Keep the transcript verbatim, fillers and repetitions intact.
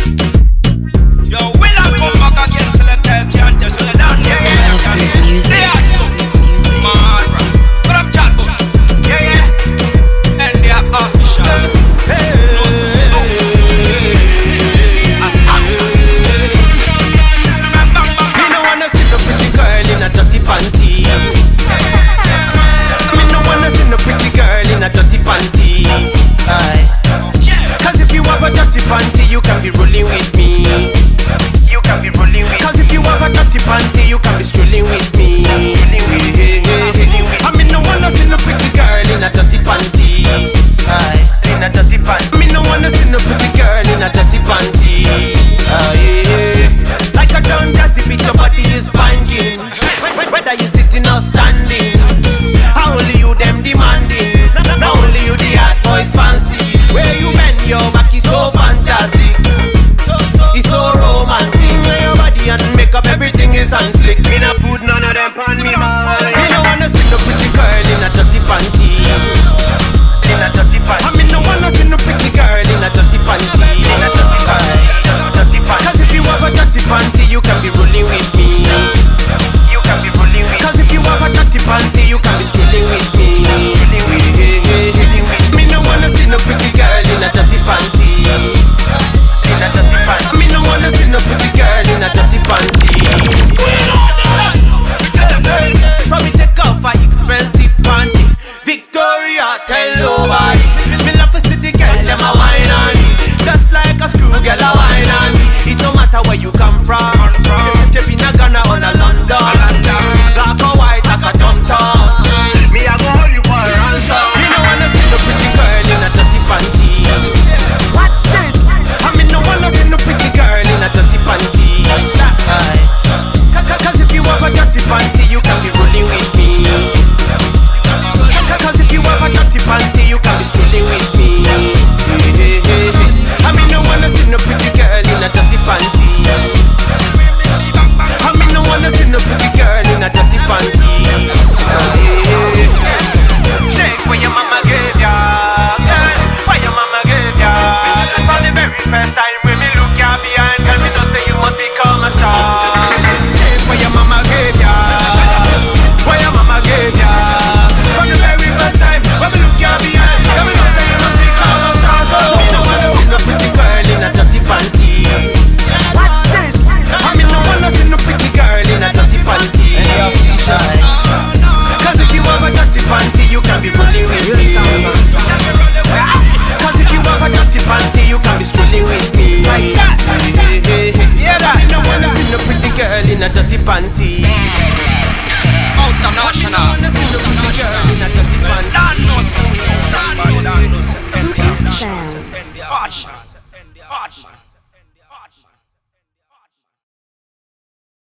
Yo, will I come back again? Select L G and test when I done this. Say I so Maras from Chatbook. Yeah, yeah. And they are official. Hey, no, so, oh. I stop. Me no wanna see no pretty girl in a dirty panty. Me no wanna see no pretty girl in a dirty panty. Aye. Cause if you have a dirty panty, you can be rolling with me. You can be rolling with me. Cause if you have a dirty panty, you can be strolling with me. I mean no wanna see no pretty girl in a dirty panty. Aye. In a dirty panty. Me no wanna see no pretty girl in a dirty panty. Aye. Like a down gas if your body is banging. Whether you sitting or standing, only you them demanding. Only you the hot boys fancy. Where you bend your back is so fantastic. It's so romantic. Your body and makeup, everything is on flick. Me not put none of them on me, man. Me no wanna see no pretty girl in a dirty panty. In a dirty panty. I mean no wanna see no pretty girl in a dirty panty. In a dirty panty. Cause if you have a dirty panty, you can be rolling with me. You can be rolling with me. Cause if you have a dirty panty, you can be strolling with me. Me no wanna see no pretty girl in a dirty panty. In a dirty panty. Me no wanna see no pretty girl in a dirty panty. So me take off a expensive panty. Victoria, tell nobody. Me love to see the girl, them a wine on me. Just like a screw girl a wine on me. It no matter where you come from. Chip in a Ghana or a London. Black or white like a tom-tom. Me a go hold you for a ransom. Me no wanna see no pretty girl in a dirty panty. Watch this. I mean no wanna see no pretty girl in a dirty panty. Aye. Cause if you have a dirty panty, you can be rolling with me. Cause if you have a dirty panty, you can be strolling with me. I mean no wanna see no pretty girl in a dirty panty. I mean no wanna see no pretty girl in a dirty panty. Shake where your mama gave ya, where your mama gave ya. For the very first time when me look ya behind, girl me know say you must become a star. Shake where your mama gave ya, where your mama gave ya. For the very first time when me look ya behind, girl me know say you must become a star. So me no wanna see no pretty girl in a dirty panty. Watch this. I mean no wanna see no pretty girl in a dirty panty. Cause if you have a dirty panty, you can be rolling with me. Cause if you have a dirty panty, you can be strolling with me. Yeah, I no wanna see no pretty girl in a dirty panty. International. I wanna see no pretty girl in a dirty panty. Dan no say, Dan no say, Dan no say. Watch, watch, watch.